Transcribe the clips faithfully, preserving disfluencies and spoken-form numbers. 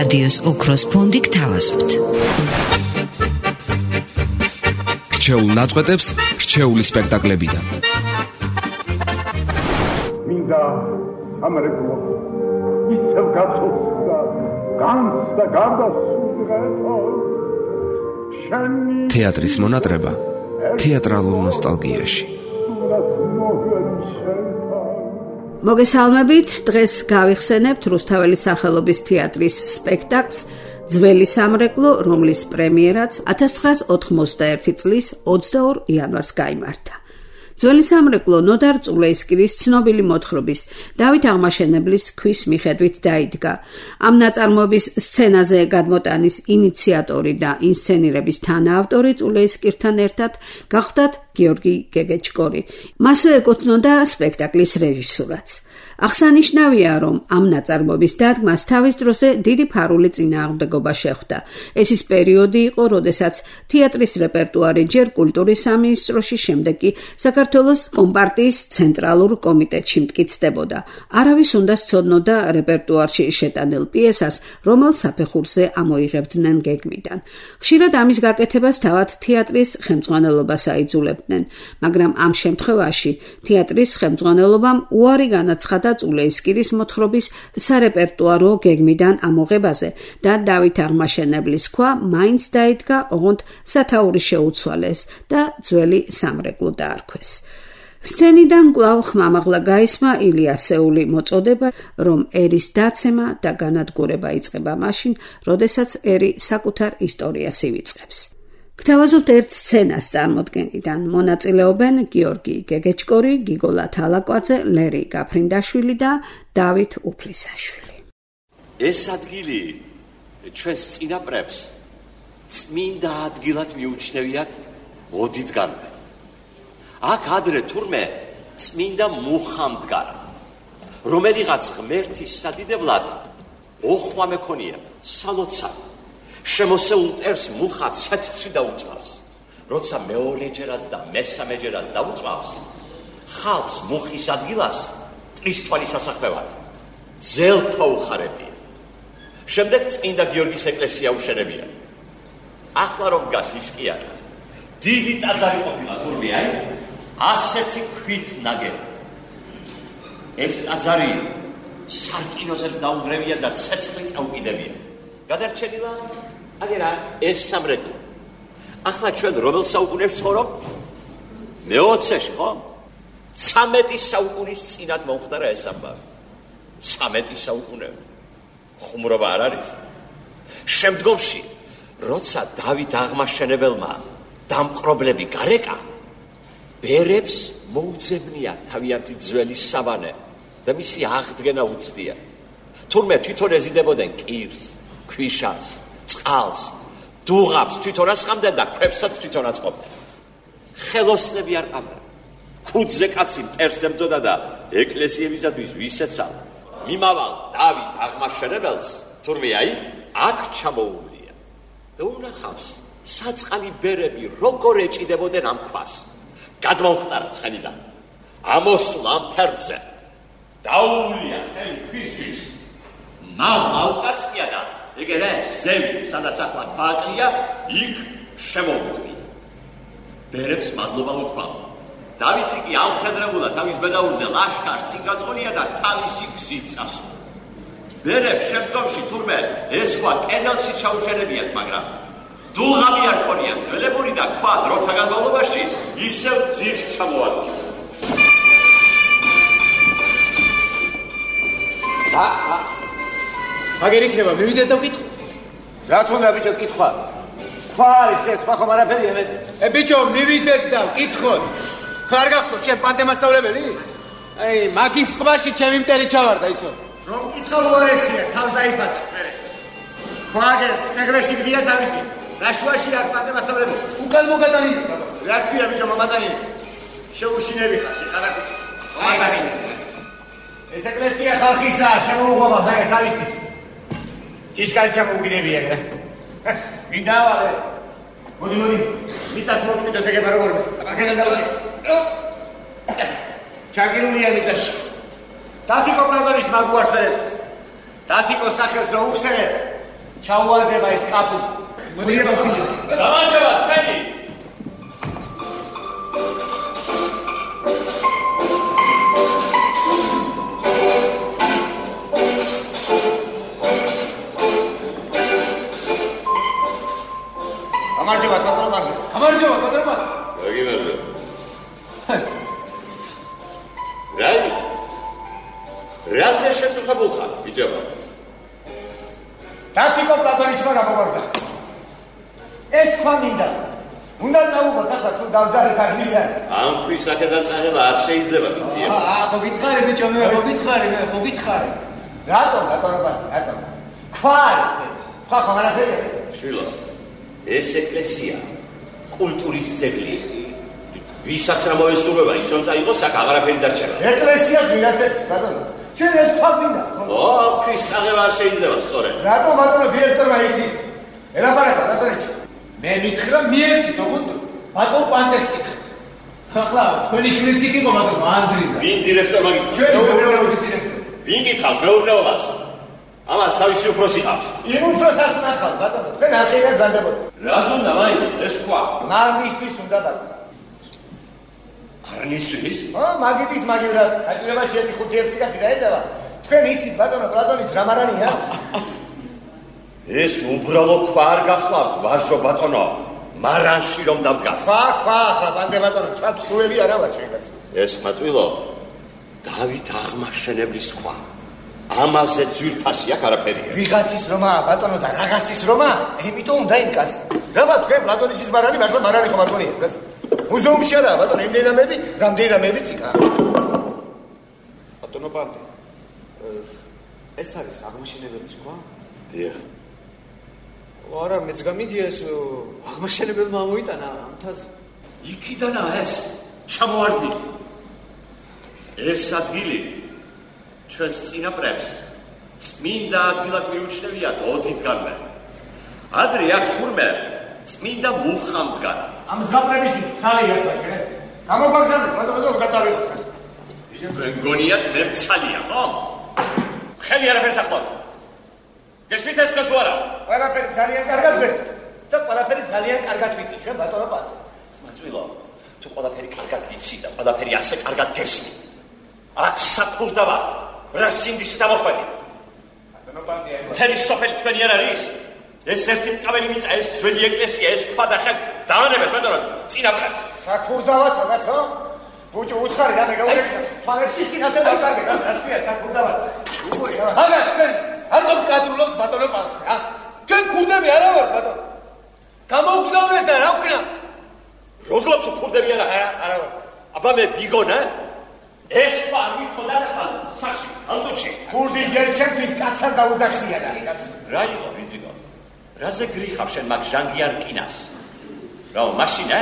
რადიოს ოქროს ფონდი გთავაზობთ. რჩეულ ნაწყვეტებს რჩეული სპექტაკლებიდან. მინდა სამრეკლო ისევ გაწოცდა განცდა გარდასულიყო შენი თეატრის მონატრება თეატრალურ ნოსტალგიაში. მოგესალმებით, დღეს გავიხსენებთ რუსთაველის სახელობის თეატრის სპექტაკლს ძველი სამრეკლო, რომლის პრემიერაც ათას ცხრაას ოთხმოცდაერთი წლის ოცდაორ იანვარს გაიმართა. ძველი სამრეკლო ნოდარ წულეისკირის ცნობილი მოთხრობის დავით აღმაშენებლის ქვის მიხედვით დაიდგა. ამ ნაწარმოების სცენაზე გადმოტანის ინიციატორი და ინსცენირების თანაავტორი წულეისკირთან ერთად გახდათ გიორგი გეგეჭკორი. მასვე ეკუთვნოდა სპექტაკლის რეჟისურაც. აღსანიშნავია, რომ ამ ნაწარმოების დადგმას თავის დროზე დიდი ფარული წინააღმდეგობა შეხვდა. ეს ის პერიოდი იყო, როდესაც თეატრის რეპერტუარი ჯერ კულტურის სამინისტროში, შემდეგ კი საქართველოს კომპარტიის ცენტრალურ კომიტეტში მტკიცდებოდა. არავის უნდა სცოდნოდა რეპერტუარში შეტანილ პიესას, რომელ საფეხურზე ამოიღებდნენ გეგმიდან. ხშირად ამის გაკეთებას თავად თეატრის ხელმძღვანელობას აიძულებდნენ, მაგრამ ამ შემთხვევაში თეატრის ხელმძღვანელობამ უარი განაცხადა წულეისკირის მოთხრობის სარეპერტუარო გეგმიდან ამოღებაზე და დავით აღმაშენებლის ქვა მაინც დაიდგა, ოღონდ სათაური შეუცვალეს და ძველი სამრეკლო დაარქვეს. სცენიდან კვლავ ხმამაღლა გაისმა ილიასეული მოწოდება, რომ ერის დაცემა და განადგურება იწყება მაშინ, როდესაც ერი საკუთარ ისტორიას ივიწყებს. გთავაზობთ ერთ სცენას წარმოდგენიდან. მონაწილეობენ გიორგი გეგეჭკორი, გიგოლა თალაკვაძე, ლერი გაფრინდაშვილი და დავით უფლისაშვილი. ეს ადგილი ჩვენს წინაპრებს წმინდა ადგილად მიუჩნევიათ ოდითგანვე. აქ ადრე თურმე წმინდა მუხა მდგარა, რომელიღაც ღმერთის სადიდებლად ოხვა მეკონიათ, სალოცა შემოსეულ მტერს მუხა ცეცხლში დაუწვავს. როცა მეორეჯერაც და მესამეჯერაც დაუწვავს, ხალხს მუხის ადგილას ტრის თვალის ასახვევად ძელფა უხარებია. შემდეგ წმინდა გიორგის ეკლესია უშენებია. ახლა რომ დგას ის კი არა. დიდი ტაძარი ყოფილა თურმე, აი, ასეთი ქვით ნაგები. ეს ტაძარი სარკინოზე დაუნგრევია და ცეცხლი წაუკიდებია. გადარჩენილა აგერა ეს სამრეკლო. ახლა ჩვენ რომელ საუკუნეში ცხოვრობთ? მეოცეში, ხო? ცამეტი საუკუნის წინათ მომხდარა ეს ამბავი. ცამეტი საუკუნე. ხუმრობა არ არის. შემდგომში, როცა დავით აღმაშენებელმა დამპყრობლები გარეკა, ბერებს მოუძებნია თავიანთი ძველი სავანე და მისი აღდგენა უცდია. თურმე თვითონ ეზიდებოდნენ კირს, ქვიშას, წყალს, დუღაბს თვითონ ასხამდნენ და ქვებსაც თვითონ აწყობდნენ. ხელოსნები არ ყავდნენ. ქუდზე კაცი მტერს ემძოდა და ეკლესიებისათვის ვისეცალა. მიმავალ დავით აღმაშენებელს თურმე აი აქ ჩამოუვლია და უნახავს საწყალი ბერები როგორ ეჭიდებოდნენ ამ ქვას. გადმომხტარა ცხენიდან, ამოსვლა ამ ფერდზე, დაუვლია ხელი ქვისთვის, მალ მალკაცია და ეგერე ზევით, სადაც ახლა ქვააკლია, იქ შემოვუდგია. ბერებს მადლობა უთქვამთ. დავითი კი ამხედრებულა თავის ბედაურზე ლაშქარს წინ გაწყონია და თავისი გზით წასულა. ბერებს შემდგომში თურმე ეს ქვა კედელში ჩაუშენებიათ, მაგრამ დუღაბი არ ქონიათ ძველებური და ქვა დროთა განმავლობაში ისევ ძირს ჩამოადგინა. აა აგერ იქნება, მივიდეთ და ვკითხო. რა თქმა ბიჭო, კითხვა. ქვა არის ეს, სხვა ხომ არაფერია მე. ე ბიჭო, მივიდეთ და ვკითხოთ. არ გახსოვს შენ პანტემასწავლებელი? აი, მაგის ხვაში ჩემი მტერი ჩავარდა, იცო. რომ კითხავ უარესია, თავს დაიფასებს მე. ქვა აგერ ეგრესი გდია თავისთვის. რა შუაში აქ პანტემასწავლებელი? უკან მოგატანილი. რას ქვია ბიჭო, მომატანილი? შეუშინები ხარ, ხანაკუს. მომატანილი. ეს ეკლესია ხალხისაა, შემოუღობა ხარ თავისთვის. ჭიშკარი ჩამოუგინებია რა. მინდავალე. მოდი მოდი. მიწას მოვკვიდოთ ეგება როგორ. აქედან დავარ. ჩაგირულია მიწაში. დათიკო პროდორის მაგუარს ვერეთს. დათიკოს სახელს რო უხსენებ, ჩაუვარდება ეს კაპუ. მოდი გავხსნით. გამარჯობა, თქვენი. გამარჯობა, ბატონო მანდ. გამარჯობა, ბატონო მანდ. გაგიმარჯობა. რაი? რაზე შეწუხებულ ხარ, ბიჭებო? დათიკო პლატონიშმა გამოვარდა. ეს თქვა მინდა. უნდა წავუღოთ ახლა თუ დავზარეთ ადგილიდან. ამ ქვის აქედან წანება არ შეიძლება, ბიჭიო. აა, ხო გითხარი ბიჭო, მე ხო გითხარი, მე ხო გითხარი. რატომ, ბატონო მანდ, რატომ? ქვა არის ეს. სხვა ხომ არაფერია. შვილო, ეს ეკლესია კულტურის ძეგლია. ვისაც რა მოესურვება, ის რომ წაიღოს, აქ აღარაფერი დარჩება. ეკლესიას ვინაცეც, ბატონო. ჩვენ ეს თქვა მინდა. ო, ქვის აღება არ შეიძლება, სწორედ. რატომ ბატონო დირექტორმა იცის? ელაპარაკა, ბატონიჩი. მე მითხრა მიეცი, თქონდ. ბატონ პანტეს კითხე. ახლა თქვენი შვილიც იყო, ბატონო, ანდრინა. ვინ დირექტორმა გითხრა? ჩვენ მეურნეობის დირექტორი. ვინ გითხავს მეურნეობას? ამას თავისი უფროსი ყავს. იმ უფროსას ნახავ, ბატონო, თქვენ არ შეიძლება განდებოდეთ. რატომ და მაინც ეს თქვა? მაგისთვის უნდა ბატონო. არნისთვის? ო, მაგიტის მაგივრად, აჭირებაში ერთი ხუთი ერთი კაცი დაედავა. თქვენ იცით, ბატონო, პლატონის რამარანია? ეს უბრალო ქვა არ გახლავთ, ვარჟო ბატონო, მარანში რომ დავდგათ. ქვა, ქვა, ახლა ბანდე ბატონო, თქვა ცუები არა ვარ ჩვენ კაცი. ეს მაწვილო, დავით აღმაშენებლის ქვა. ამაზე ძვირფასი აქ არაფერია. ვიღაცის რომაა, ბატონო და რაღაცის რომაა, იმიტომ უნდა იმ კაცს. რაბა თქვენ პლატონის მარანი, მართლა მარანი ხომ ბატონია, კაცი. მუზეუმში არა, ბატონო, იმდენი რამეები, რამდენი რამეებიც იქა. ბატონო პანტე. ეს არის აღმაშენებლის ქვა? დიახ. არა, მეც გამიგია ეს აღმაშენებელმა მოიტანა ამთას. იქიდანაა ეს, ჩამოვარდი. ეს ადგილი ჩვენს წინაპრებს წმინდა ადგილად მიუჩნევიათ ოდითგანვე. ადრე აქ თურმე წმინდა მუხა მდგარა. ამ ზღაპრების ცალი ახლა ჩვენ. გამოგვაგზავნეთ, ბატონო, გადავიღოთ. თქვენ გონიათ მე მცალია, ხო? ხელი არაფერს ახლავ. გესმით ეს თუ არა? ყველაფერი ძალიან კარგად გესმის. და ყველაფერი ძალიან კარგად ვიცი ჩვენ ბატონო პანტე. მაწვილო, თუ ყველაფერი კარგად ვიცი და ყველაფერი ასე კარგად გესმი. აქ საკურდავად, რა სინდისი დამოხვედი. ბატონო პანტე, მთელი სოფელი თქვენი არ არის? ეს ერთი მწაველი მიწა, ეს ძველი ეკლესია, ეს ქვა და ხე დაანებეთ, ბატონო, წინაპრებს. საკურდავად რაცო? ბუჭო უთხარი რამე გაუგეცეთ. თვალებში სინათლე დავწარგე, რაც ქვია საკურდავად. უი, აგა, თქვენ ატომ კადრულობთ ბატონო პანტე, ა? ჩვენ ქურდები არა ვართ, ბატონო. გამოგზავნეს და რა ვქნათ? როგორ თუ ქურდები არა? არა, არა ვართ. აბა მე ვიგონა? ეს ქვა არ მithოდა ხალ, სახში, ამწუჩი. ქურდი ჯერ ჩემთვის კაცად დაუდახია და კაც. რა იყო ვიზიკო? რაზე გრიხავ შენ მაგ ჟანგიან რკინას? რა, მაშინა?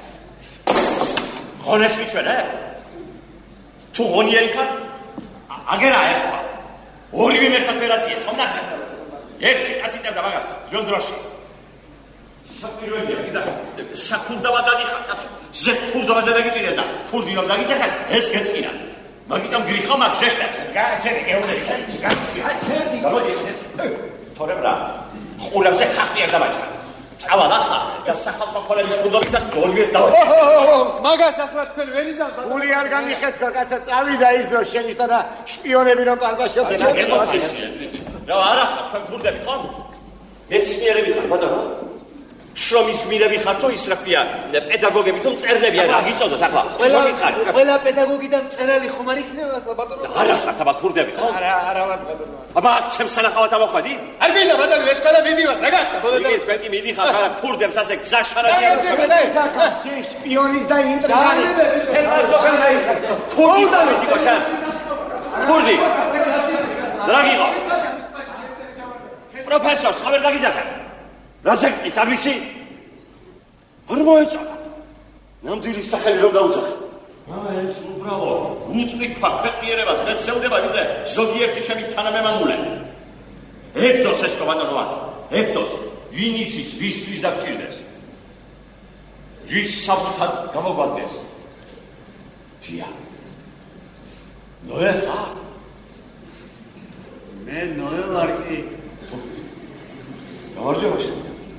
ღონეს მიჩვენე? თუ ღონიერი ხარ? აგერა ეს ქვა. ორივე ერთად ვერაწიეთ, ხომ ნახე? ერთი კაცი წერდა მაგას, ძველ დროში. საკვირველია, კიდე საკურდავად დადიხარ, კაცო. ზეთ ქურდავაზე დაგიჭირეს და ქურდი რომ დაგიჭერხარ, ეს გეწინა. მაგიტომ გრიხავ მაგ ჟესტებს. გაჩერდი, გეუნები, ჩერდი, გაჩერდი, გაჩერდი. გამოდის. თორემ რა? ხურებზე ხახტი არ დამაჭრა. წავალ ახლა და სახალხო ქონების ქურდობისაც ორივეს დავაჭრა. მაგას ახლა თქვენ ვერ იზამთ. გული არ გამიხეთქო, კაცო, წავიდა ის დრო შენიშნა და შპიონები რომ პარკაშელზე ნაგებოდეს. რა არა ხარ თქვენ ქურდები ხომ? მეცნიერები ხარ, ბატონო? შრომის გმირები ხარ თუ ის რა ქვია, პედაგოგები თუ მწერლები არა, გიწოდოთ ახლა. ყველა ყველა პედაგოგი და მწერალი ხომ არ იქნება ახლა ბატონო? არა ხართ აბა ქურდები ხო? არა, არა ვარ ბატონო. აბა აქ ჩემს სანახავად ამოხვედი? არ მინდა ბატონო, ეს ყველა მიდივარ, რა გახდა? ბოდოდა. ის თქვენ კი მიდიხარ ხარ ქურდებს ასე გზაშარად შპიონის და ინტრიგანის ქურდი დამეჭიკო შენ. ქურდი. დრაგიღო. პროფესორ, ხაბერ დაგიძახე. რა შეგწის ამისი? არ მოეწონა. ნამდვილი სახელი რომ დაუძახე. აა ეს უბრალო გუთმი ქვა ქვეყნიერებას მეცევდება ვიდრე ზოგიერთი ჩემი თანამემამულე. ექტოს ეს კომანდანტოა. ექტოს ვინ იცის ვისთვის დაგჭირდეს? ვის საბუთად გამოგვადგეს? თია. ნოე ხარ? მე ნოე ვარ კი. გამარჯობა შენ.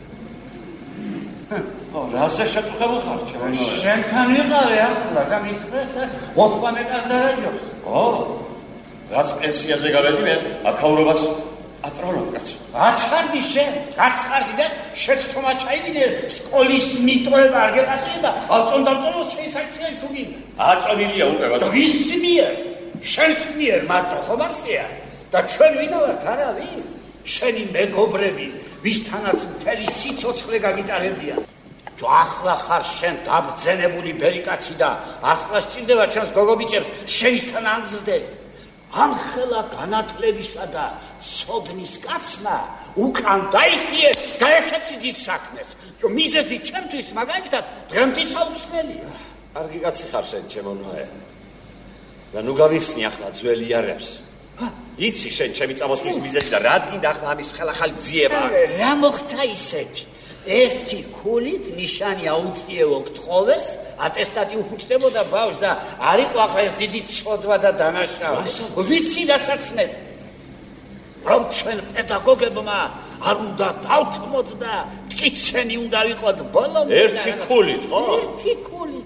ო, რასაც შეწუხებულ ხარ, ჩემო. შენთან ვიყავი ახლა და მithmes მოხმანებას დარაჯობს. ო, რაც პენსიაზე გავედი მე, აქაურობას ატრავებ კაცო. აჩხარდი შენ, გაცხარდი და შეცდომა ჩაიდინე სკოლის მიტოვება არ გეყარება. ალწონ დავწეროს შეისახცია თუ გინდა. აწონილია უკვე ბატონო. ვის მიერ? შენს მიერ მარტო ხომასია და ჩვენ ვინა ვართ არავი? შენი მეგობრები, ვისთანაც მთელი სიცოცხლე გაგიტარებია. თუ ახლა ხარ შენ დაბძენებული ბერიკაცი და ახლა სჭირდება ჩვენს გოგობიჭებს შენისთან ანგზრდეთ. ამხელა განათლებისა და სოდნის კაცმა უკან დაიხიე გაეხეცი დიდ საქმეს. მიზეზი ჩემთვის მაგალითად დღემდე საუცნელია. კარგი კაცი ხარ შენ ჩემო ნოე. და ნუ გავიხსნი ახლა ძველი იარებს. იცი შენ ჩემი წამოსვლის მიზეზი და რა დგინდა ახლა ამის ხელახალი ძიება. რა მოხდა ისეთი? ერთი ქულით ნიშანი აუწიევო გთხოვეს, ატესტატი უხუჭდებოდა ბავშვს და არ იყო ახლა ეს დიდი ცოდვა და დანაშაული. ვიცი დასაცმეთ. რომ ჩვენ პედაგოგებმა არ უნდა დავთმოთ და მტკიცენი უნდა ვიყოთ ბოლომდე. ერთი ქულით, ხო? ერთი ქულით.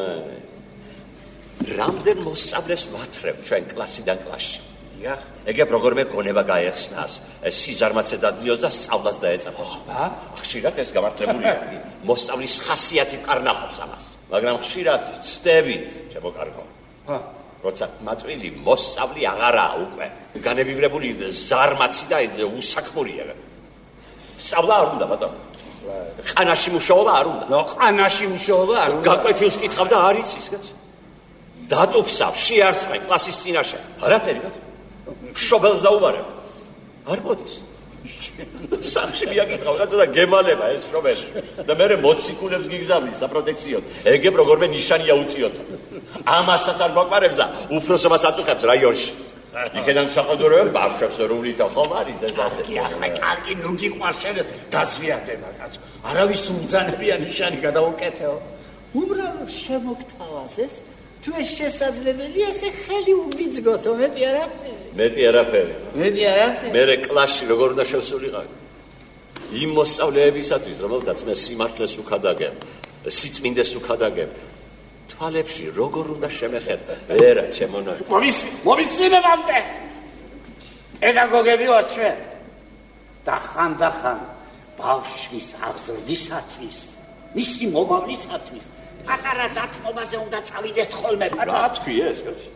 რამდენ მოსწავლეს ვათრევ ჩვენ კლასიდან კლასში. იახ, ეგებ როგორმე გონება გაეხსნას, სიზარმაცე დადლიოს და სწავლას დაეწაფოს. და ხშირად ეს გამართლებულია. მოსწავლის ხასიათი კარნახობს ამას. მაგრამ ხშირად ცდებით, ჩემო კარგო. ჰა, როცა მაწვილი მოსწავლი აღარაა უკვე. განებივრებული ზარმაცი და უსაქმურია. სწავლა არ უნდა ბატონო. ყანაში მუშაობა არ უნდა. ნო, ყანაში მუშაობა არ უნდა. გაკვეთილს კითხავ და არ იცის, კაცო. დატუქსავ, შეარცხვენ კლასის წინაშე. არაფერი, კაცო. შობელს დაუბარებ. არ მოდის. სახში მიაკითხავ კაცო და გემალება ეს შობელი. და მე მოციქულებს გიგზავნის საპროტექციოდ. ეგებ როგორმე ნიშანი აუწიოთ. ამასაც არ გვაყარებს და უფროსობას აწუხებს რაიონში. იქიდან საყდურებს ბავშვებს რუვლით ხომ არის ეს ასე. კი ახლა კარგი ნუ გიყვარს შენ დაზვიადება კაცო. არავის უძანებია ნიშანი გადაუკეთეო. უბრალოდ შემოგთავაზ ეს თუ ეს შესაძლებელია ესე ხელი უგიძგოთო მეტი არაფერი. მეტი არაფერი. მეტი არაფერი. მე კლასში როგორ უნდა შევსულიყავი? იმ მოსწავლეებისათვის, რომელთაც მე სიმართლეს უქადაგებ, სიწმინდეს უქადაგებ, თვალებში როგორ უნდა შემეხეთ? ვერა, ჩემო ნოე. მოვისმენ, მოვისმენებამდე. პედაგოგები ვარ ჩვენ. და ხანდახან ბავშვის აღზრდისათვის, მისი მომავლისათვის პატარა დათმობაზე უნდა წავიდეთ ხოლმე. რა თქვი ეს, კაცო?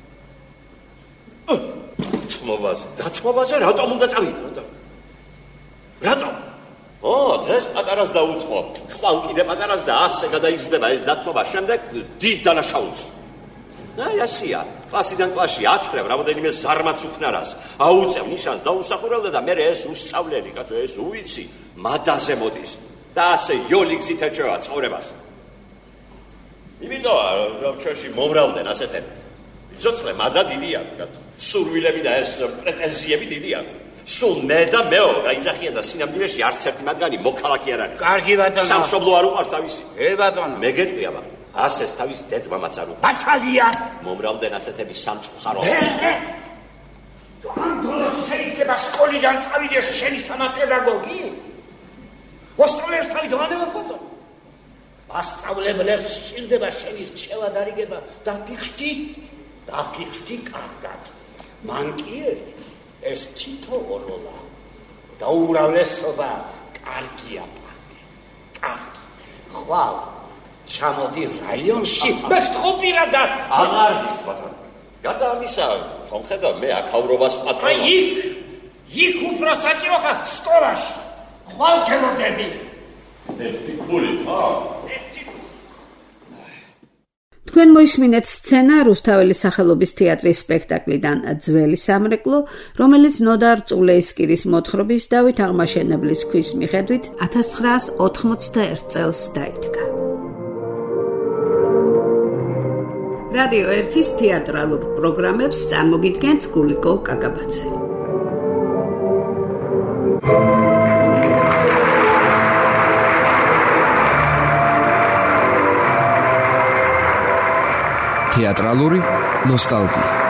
დათმობაზე, დათმობაზე რატომ უნდა წავიდე? რატომ? ო, დღეს პატარას დაუთმობ. ხვალ კიდე პატარას და ასე გადაიზრდება ეს დათმობა შემდეგ დიდ დანაშაულში. აი ასია, კლასიდან კლასში ათრევ რამოდენიმე ზარმაც უქნარას, აუწევ ნიშანს დაუსახურებდა და მე ეს უსწავლელი, კაცო, ეს უიცი, მადაზე მოდის და ასე იოლიგზით ეჩვევა ცხოვრებას. იმიტომ რომ ჩვენში მომრავლდნენ ასეთები. ცოცხლე მადა დიდია, კაცო. სურვილები და ეს პრეტენზიები დიდია. სულ მე და მეო გაიძახიან და სინამდვილეში არც ერთი მათგანი მოქალაქე არ არის. კარგი ბატონო. სამშობლო არ უყარს თავისი. ე ბატონო. მე გეტყვია, მაგრამ ასეც თავის დედმამაც არ უყარს. ბათალია. მომრავლდნენ ასეთები სამწუხარო. თუ ამ დროს შეიძლება სკოლიდან წავიდეს შენი სანა პედაგოგი? მოსწავლეებს თავი დავანებოთ ბატონო. მასწავლებლებს სჭირდება შენი რჩევა დარიგება და ფიქრდი, და ფიქრდი კარგად. მან კი ეს თითოეულა და უმრავლესობა კარგია პარტი. კარგი. ხვალ ჩამოდი რაიონში. მე გთხოვ პირადად. აღარ ის ბატონო. გარდა ამისა, ხომ ხედავ მე აქაურობას პატრონა. აი იქ, იქ უფრო საჭირო ხარ სკოლაში. ხვალ შემოდები. ერთი ქული, ხო? თქვენ მოისმინეთ სცენა რუსთაველის სახელობის თეატრის სპექტაკლიდან ძველი სამრეკლო, რომელიც ნოდარ წულეისკირის მოთხრობის დავით აღმაშენებლის ქვის მიხედვით ათას ცხრაას ოთხმოცდაერთ წელს დაიდგა. რადიო ერთის თეატრალურ პროგრამებს წარმოგიდგენთ გულიკო კაკაბაძე. თეატრალური ნოსტალგია.